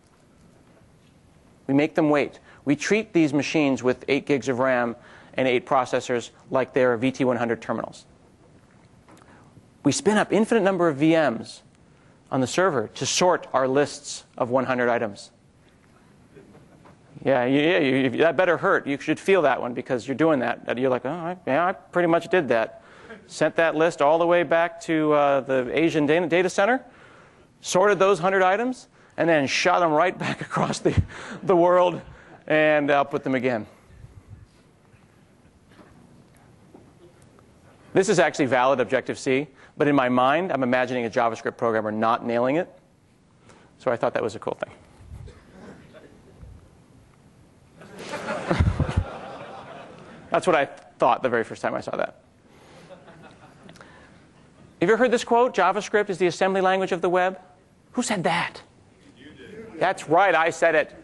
We make them wait. We treat these machines with 8 gigs of RAM and 8 processors like they're VT100 terminals. We spin up infinite number of VMs on the server to sort our lists of 100 items. Yeah, that better hurt. You should feel that one because you're doing that. You're like, oh, yeah, I pretty much did that. Sent that list all the way back to the Asian data center, sorted those 100 items, and then shot them right back across the world and output them again. This is actually valid Objective-C, but in my mind, I'm imagining a JavaScript programmer not nailing it. So I thought that was a cool thing. That's what I thought the very first time I saw that. Have you ever heard this quote? JavaScript is the assembly language of the web. Who said that? You did. That's right, I said it.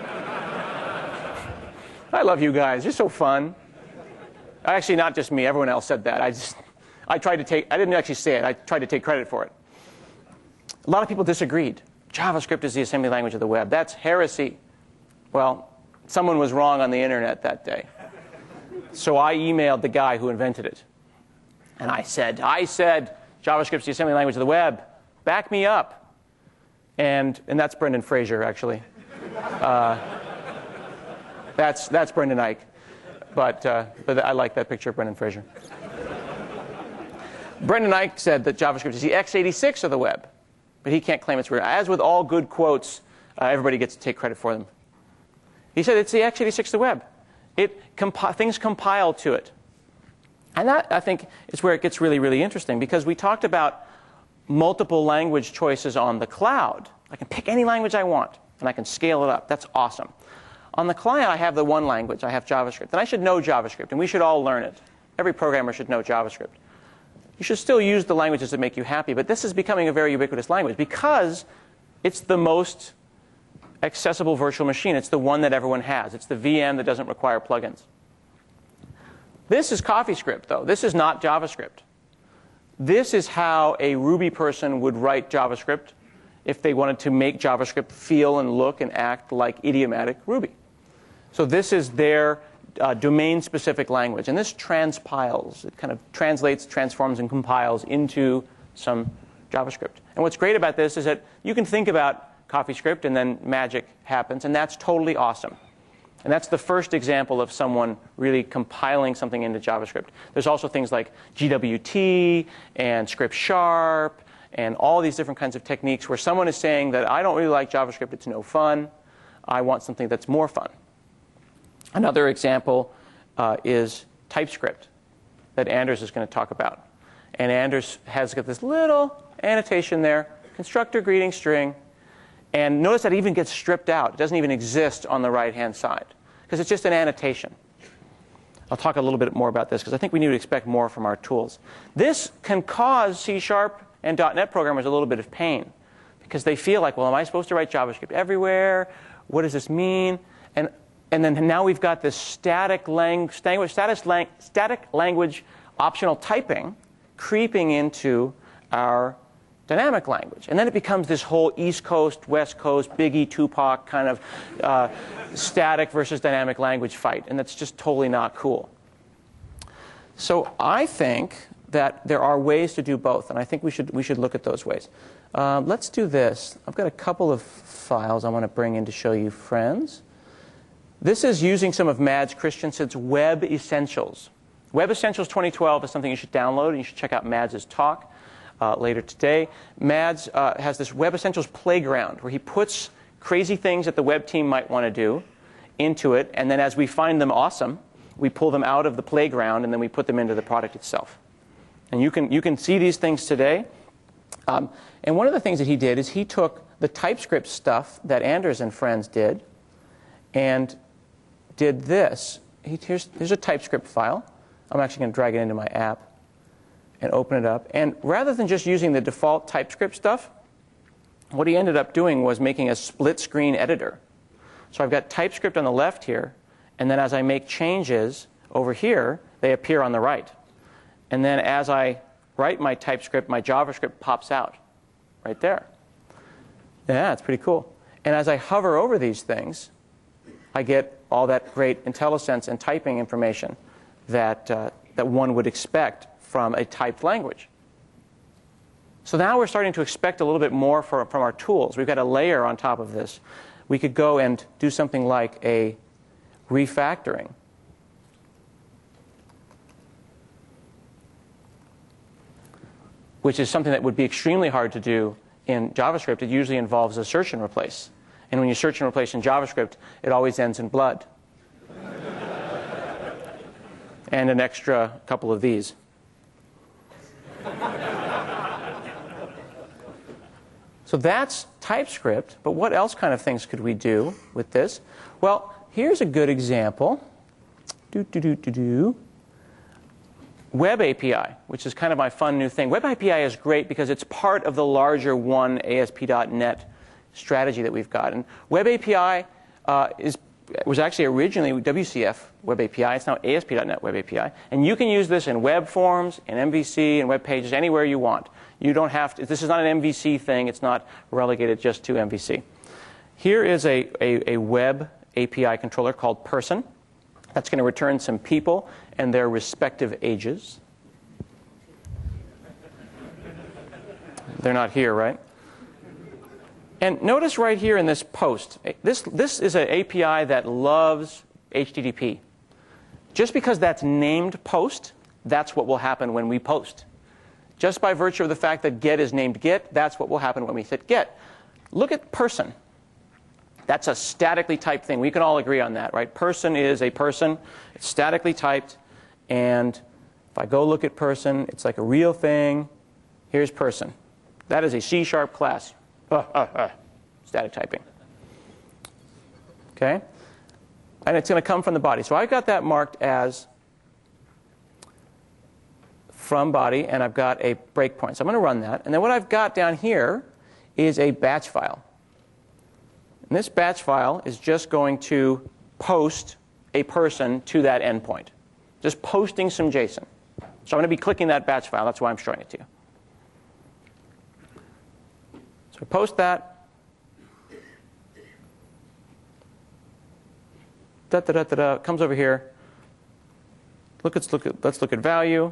I love you guys. You're so fun. Actually, not just me. Everyone else said that. I didn't actually say it. I tried to take credit for it. A lot of people disagreed. JavaScript is the assembly language of the web. That's heresy. Well, someone was wrong on the internet that day. So I emailed the guy who invented it. And I said, JavaScript's the assembly language of the web. Back me up. And that's Brendan Fraser, actually. That's Brendan Eich. But I like that picture of Brendan Fraser. Brendan Eich said that JavaScript is the x86 of the web. But he can't claim it's real. As with all good quotes, everybody gets to take credit for them. He said it's the x86 of the web. Things compile to it. And that, I think, is where it gets really, really interesting, because we talked about multiple language choices on the cloud. I can pick any language I want, and I can scale it up. That's awesome. On the client, I have the one language. I have JavaScript. And I should know JavaScript, and we should all learn it. Every programmer should know JavaScript. You should still use the languages that make you happy, but this is becoming a very ubiquitous language because it's the most accessible virtual machine. It's the one that everyone has. It's the VM that doesn't require plugins. This is CoffeeScript, though. This is not JavaScript. This is how a Ruby person would write JavaScript if they wanted to make JavaScript feel and look and act like idiomatic Ruby. So this is their domain-specific language. And this transpiles. It kind of translates, transforms, and compiles into some JavaScript. And what's great about this is that you can think about CoffeeScript and then magic happens, and that's totally awesome. And that's the first example of someone really compiling something into JavaScript. There's also things like GWT and Script Sharp and all these different kinds of techniques where someone is saying that I don't really like JavaScript, it's no fun. I want something that's more fun. Another example is TypeScript that Anders is going to talk about. And Anders has got this little annotation there, constructor greeting string. And notice that it even gets stripped out. It doesn't even exist on the right-hand side because it's just an annotation. I'll talk a little bit more about this because I think we need to expect more from our tools. This can cause C# and .NET programmers a little bit of pain because they feel like, well, am I supposed to write JavaScript everywhere? What does this mean? And then now we've got this static language optional typing creeping into our dynamic language. And then it becomes this whole East Coast, West Coast, Biggie, Tupac kind of static versus dynamic language fight. And that's just totally not cool. So I think that there are ways to do both. And I think we should look at those ways. Let's do this. I've got a couple of files I want to bring in to show you, friends. This is using some of Mads Christensen's Web Essentials. Web Essentials 2012 is something you should download, and you should check out Mads' talk later today. Mads has this Web Essentials playground where he puts crazy things that the web team might want to do into it, and then as we find them awesome, we pull them out of the playground, and then we put them into the product itself. And you can see these things today. And one of the things that he did is he took the TypeScript stuff that Anders and friends did and did this. Here's a TypeScript file. I'm actually going to drag it into my app and open it up. And rather than just using the default TypeScript stuff, what he ended up doing was making a split-screen editor. So I've got TypeScript on the left here, and then as I make changes over here, they appear on the right. And then as I write my TypeScript, my JavaScript pops out right there. Yeah, it's pretty cool. And as I hover over these things, I get all that great IntelliSense and typing information that one would expect from a typed language. So now we're starting to expect a little bit more from our tools. We've got a layer on top of this. We could go and do something like a refactoring. Which is something that would be extremely hard to do in JavaScript. It usually involves a search and replace. And when you search and replace in JavaScript, it always ends in blood. And an extra couple of these. So that's TypeScript, but what else kind of things could we do with this? Well, here's a good example. Web API, which is kind of my fun new thing. Web API is great because it's part of the larger one ASP.NET strategy that we've got. And Web API was actually originally WCF Web API. It's now ASP.NET Web API. And you can use this in web forms, in MVC, in web pages, anywhere you want. You don't have to. This is not an MVC thing. It's not relegated just to MVC. Here is a web API controller called person. That's going to return some people and their respective ages. They're not here, right? And notice right here in this post, this is an API that loves HTTP. Just because that's named post, that's what will happen when we post. Just by virtue of the fact that get is named get, that's what will happen when we hit get. Look at person. That's a statically typed thing. We can all agree on that, right? Person is a person. It's statically typed. And if I go look at person, it's like a real thing. Here's person. That is a C# class. Static typing. Okay? And it's going to come from the body. So I've got that marked as from body, and I've got a breakpoint. So I'm going to run that. And then what I've got down here is a batch file. And this batch file is just going to post a person to that endpoint. Just posting some JSON. So I'm going to be clicking that batch file. That's why I'm showing it to you. So post that. Comes over here. Let's look at value.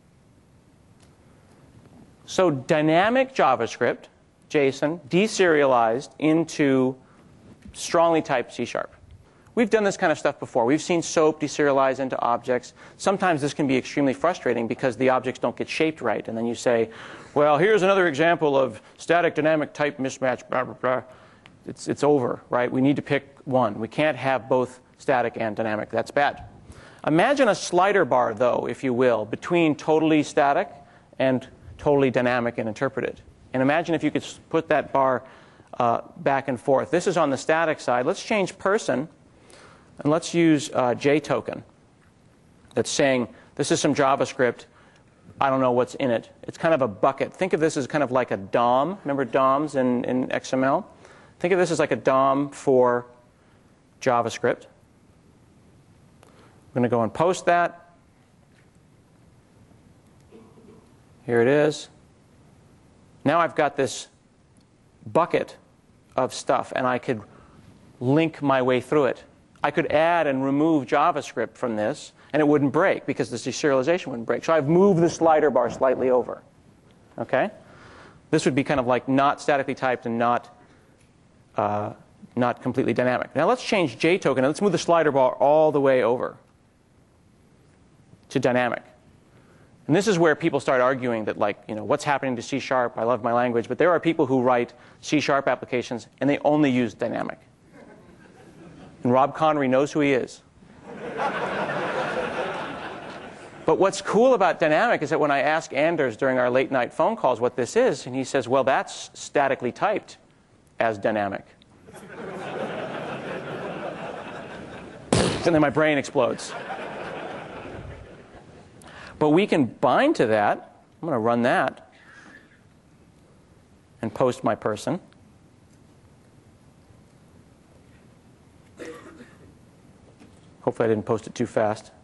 So dynamic JavaScript, JSON, deserialized into strongly typed C#. We've done this kind of stuff before. We've seen SOAP deserialize into objects. Sometimes this can be extremely frustrating because the objects don't get shaped right. And then you say, well, here's another example of static dynamic type mismatch, blah, blah, blah. It's over, right? We need to pick one. We can't have both static and dynamic. That's bad. Imagine a slider bar, though, if you will, between totally static and totally dynamic and interpreted. And imagine if you could put that bar back and forth. This is on the static side. Let's change person, and let's use JToken. That's saying, this is some JavaScript. I don't know what's in it. It's kind of a bucket. Think of this as kind of like a DOM. Remember DOMs in XML? Think of this as like a DOM for JavaScript. I'm going to go and post that. Here it is. Now I've got this bucket of stuff, and I could link my way through it. I could add and remove JavaScript from this, and it wouldn't break because the deserialization wouldn't break. So I've moved the slider bar slightly over. Okay? This would be kind of like not statically typed and not completely dynamic. Now let's change JToken, and let's move the slider bar all the way over to dynamic. And this is where people start arguing that, like, you know, what's happening to C#? I love my language, but there are people who write C# applications and they only use dynamic. And Rob Connery knows who he is. But what's cool about dynamic is that when I ask Anders during our late night phone calls what this is, and he says, well, that's statically typed as dynamic. And then my brain explodes. But we can bind to that. I'm going to run that and post my person. Hopefully I didn't post it too fast.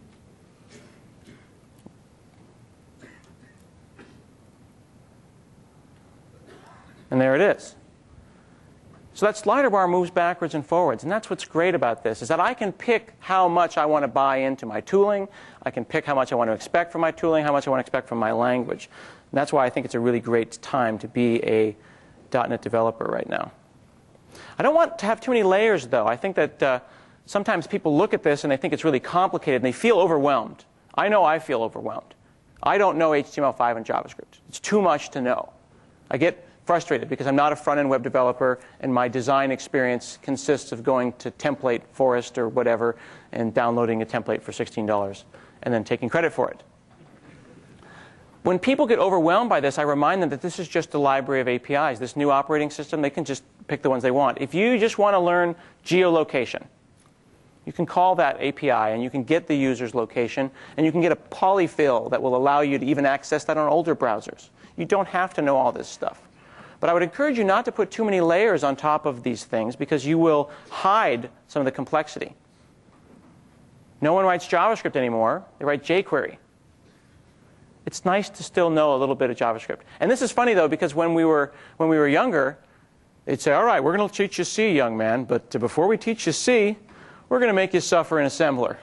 And there it is. So that slider bar moves backwards and forwards. And that's what's great about this, is that I can pick how much I want to buy into my tooling. I can pick how much I want to expect from my tooling, how much I want to expect from my language. And that's why I think it's a really great time to be a .NET developer right now. I don't want to have too many layers, though. I think that sometimes people look at this and they think it's really complicated and they feel overwhelmed. I know I feel overwhelmed. I don't know HTML5 and JavaScript. It's too much to know. I get frustrated because I'm not a front-end web developer and my design experience consists of going to Template Forest or whatever and downloading a template for $16 and then taking credit for it. When people get overwhelmed by this, I remind them that this is just a library of APIs. This new operating system, they can just pick the ones they want. If you just want to learn geolocation, You can call that API, and you can get the user's location, and you can get a polyfill that will allow you to even access that on older browsers. You don't have to know all this stuff. But I would encourage you not to put too many layers on top of these things, because you will hide some of the complexity. No one writes JavaScript anymore. They write jQuery. It's nice to still know a little bit of JavaScript. And this is funny, though, because when we were younger, they'd say, all right, we're going to teach you C, young man, but before we teach you C, we're going to make you suffer in assembler.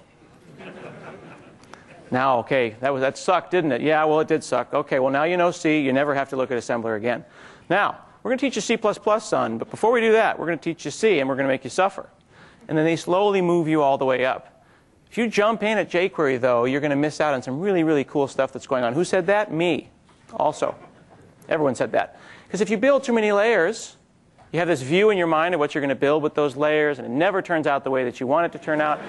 Now, okay, that sucked, didn't it? Yeah, well, it did suck. Okay, well, now you know C. You never have to look at assembler again. Now, we're going to teach you C++, son, but before we do that, we're going to teach you C, and we're going to make you suffer. And then they slowly move you all the way up. If you jump in at jQuery, though, you're going to miss out on some really, really cool stuff that's going on. Who said that? Me. Also. Everyone said that. Because if you build too many layers, you have this view in your mind of what you're going to build with those layers, and it never turns out the way that you want it to turn out.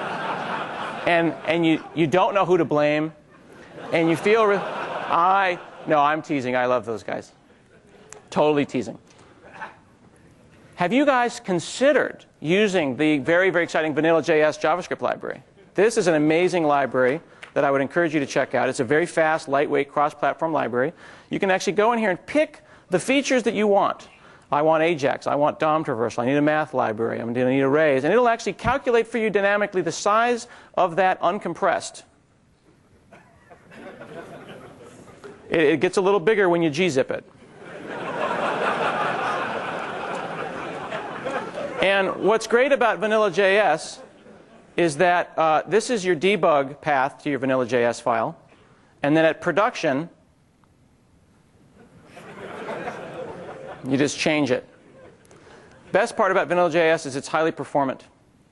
and you don't know who to blame. And you feel... No, I'm teasing. I love those guys. Totally teasing. Have you guys considered using the very, very exciting Vanilla.js JavaScript library? This is an amazing library that I would encourage you to check out. It's a very fast, lightweight, cross-platform library. You can actually go in here and pick the features that you want. I want Ajax. I want DOM traversal. I need a math library. I'm going to need arrays. And it'll actually calculate for you dynamically the size of that uncompressed. It gets a little bigger when you gzip it. And what's great about Vanilla.js is that this is your debug path to your Vanilla.js file. And then at production, you just change it. Best part about Vanilla.js is it's highly performant.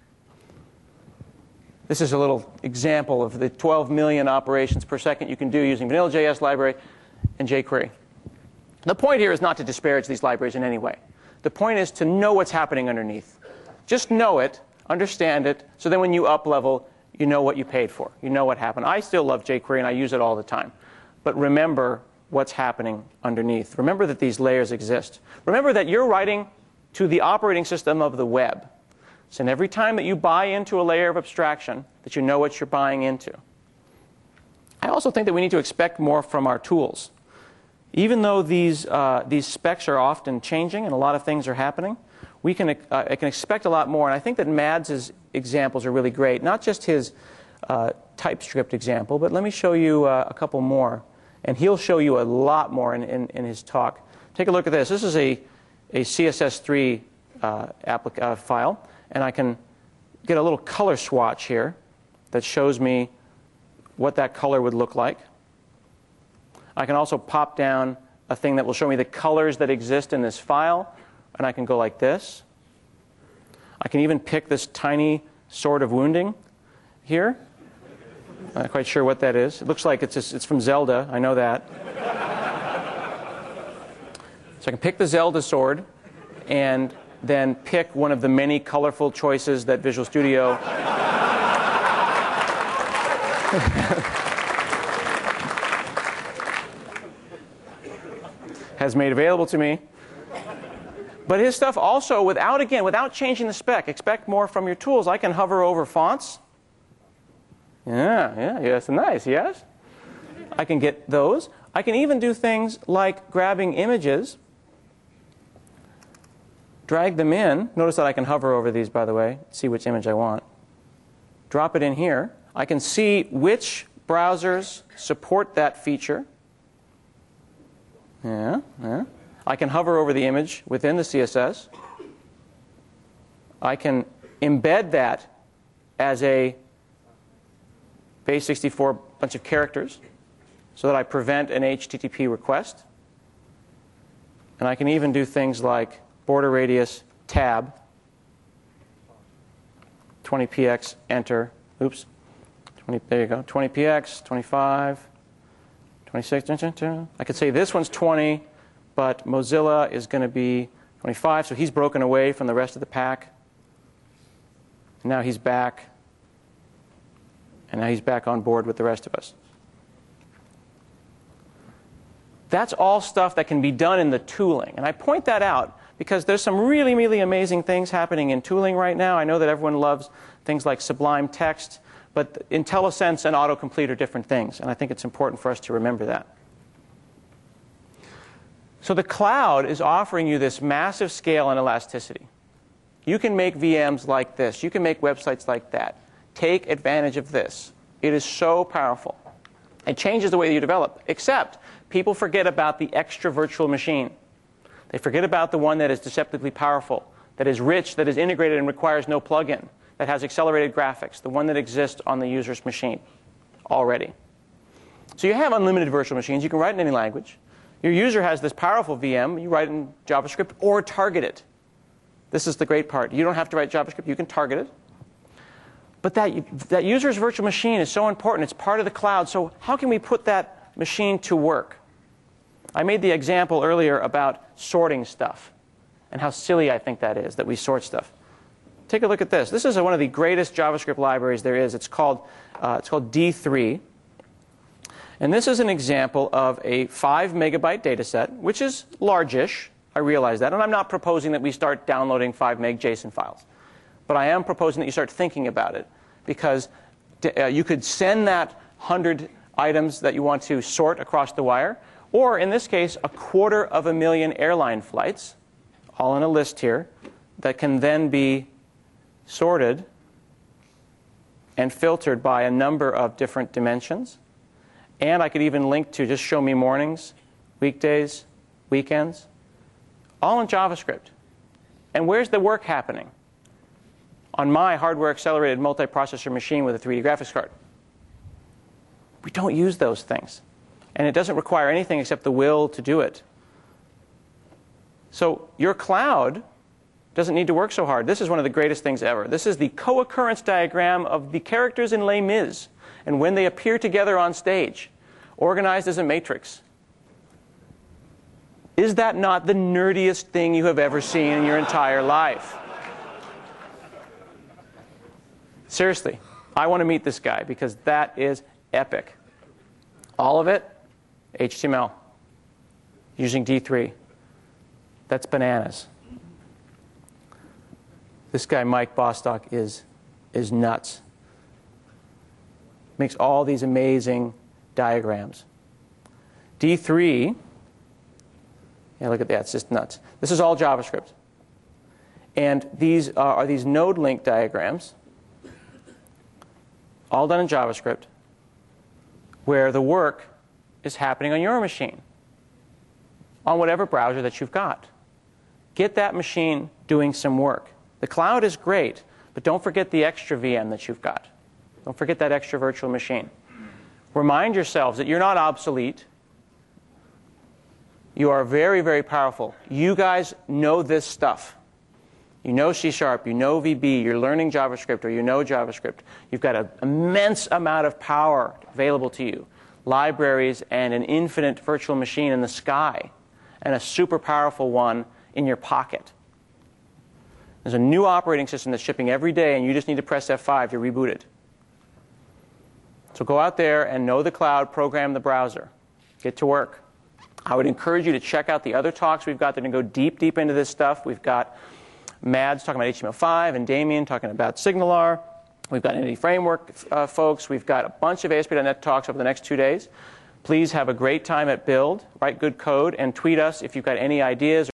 This is a little example of the 12 million operations per second you can do using Vanilla.js library and jQuery. The point here is not to disparage these libraries in any way. The point is to know what's happening underneath. Just know it, understand it, so then when you up-level, you know what you paid for. You know what happened. I still love jQuery, and I use it all the time. But remember what's happening underneath. Remember that these layers exist. Remember that you're writing to the operating system of the web. So every time that you buy into a layer of abstraction, that you know what you're buying into. I also think that we need to expect more from our tools. Even though these specs are often changing and a lot of things are happening, I can expect a lot more. And I think that Mads' examples are really great. Not just his TypeScript example, but let me show you a couple more. And he'll show you a lot more in his talk. Take a look at this. This is a CSS3 file. And I can get a little color swatch here that shows me what that color would look like. I can also pop down a thing that will show me the colors that exist in this file. And I can go like this. I can even pick this tiny sword of wounding here. I'm not quite sure what that is. It looks like it's from Zelda. I know that. So I can pick the Zelda sword and then pick one of the many colorful choices that Visual Studio has made available to me. But his stuff also, without changing the spec, expect more from your tools. I can hover over fonts. Yes, nice, yes? I can get those. I can even do things like grabbing images, drag them in. Notice that I can hover over these, by the way, see which image I want. Drop it in here. I can see which browsers support that feature. Yeah. I can hover over the image within the CSS. I can embed that as a base64 bunch of characters so that I prevent an HTTP request. And I can even do things like border radius tab, 20px, enter, oops, 20, there you go, 20px, 25, 26, I could say this one's 20, but Mozilla is going to be 25, so he's broken away from the rest of the pack. And now he's back. And now he's back on board with the rest of us. That's all stuff that can be done in the tooling. And I point that out because there's some really, really amazing things happening in tooling right now. I know that everyone loves things like Sublime Text, but IntelliSense and autocomplete are different things, and I think it's important for us to remember that. So the cloud is offering you this massive scale and elasticity. You can make VMs like this. You can make websites like that. Take advantage of this. It is so powerful. It changes the way you develop, except people forget about the extra virtual machine. They forget about the one that is deceptively powerful, that is rich, that is integrated and requires no plugin, that has accelerated graphics, the one that exists on the user's machine already. So you have unlimited virtual machines. You can write in any language. Your user has this powerful VM. You write in JavaScript or target it. This is the great part. You don't have to write JavaScript. You can target it. But that user's virtual machine is so important. It's part of the cloud. So how can we put that machine to work? I made the example earlier about sorting stuff and how silly I think that is, that we sort stuff. Take a look at this. This is one of the greatest JavaScript libraries there is. It's called D3. And this is an example of a 5 megabyte data set, which is largish. I realize that. And I'm not proposing that we start downloading 5 meg JSON files. But I am proposing that you start thinking about it, because you could send that 100 items that you want to sort across the wire, or in this case, 250,000 airline flights, all in a list here, that can then be sorted and filtered by a number of different dimensions. And I could even link to just show me mornings, weekdays, weekends, all in JavaScript. And where's the work happening? On my hardware-accelerated multiprocessor machine with a 3D graphics card. We don't use those things. And it doesn't require anything except the will to do it. So your cloud doesn't need to work so hard. This is one of the greatest things ever. This is the co-occurrence diagram of the characters in Les Mis, and when they appear together on stage, organized as a matrix. Is that not the nerdiest thing you have ever seen in your entire life? Seriously, I want to meet this guy because that is epic. All of it, HTML, using D3. That's bananas. This guy, Mike Bostock, is nuts. Makes all these amazing diagrams. D3, yeah, look at that, it's just nuts. This is all JavaScript. And these are these node link diagrams, all done in JavaScript, where the work is happening on your machine, on whatever browser that you've got. Get that machine doing some work. The cloud is great, but don't forget the extra VM that you've got. Don't forget that extra virtual machine. Remind yourselves that you're not obsolete. You are very, very powerful. You guys know this stuff. You know C#, you know VB, you're learning JavaScript, or you know JavaScript. You've got an immense amount of power available to you. Libraries and an infinite virtual machine in the sky, and a super powerful one in your pocket. There's a new operating system that's shipping every day, and you just need to press F5 to reboot it. So go out there and know the cloud, program the browser. Get to work. I would encourage you to check out the other talks we've got that are going to go deep, deep into this stuff. We've got Mads talking about HTML5 and Damien talking about SignalR. We've got Entity Framework folks. We've got a bunch of ASP.NET talks over the next 2 days. Please have a great time at Build. Write good code and tweet us if you've got any ideas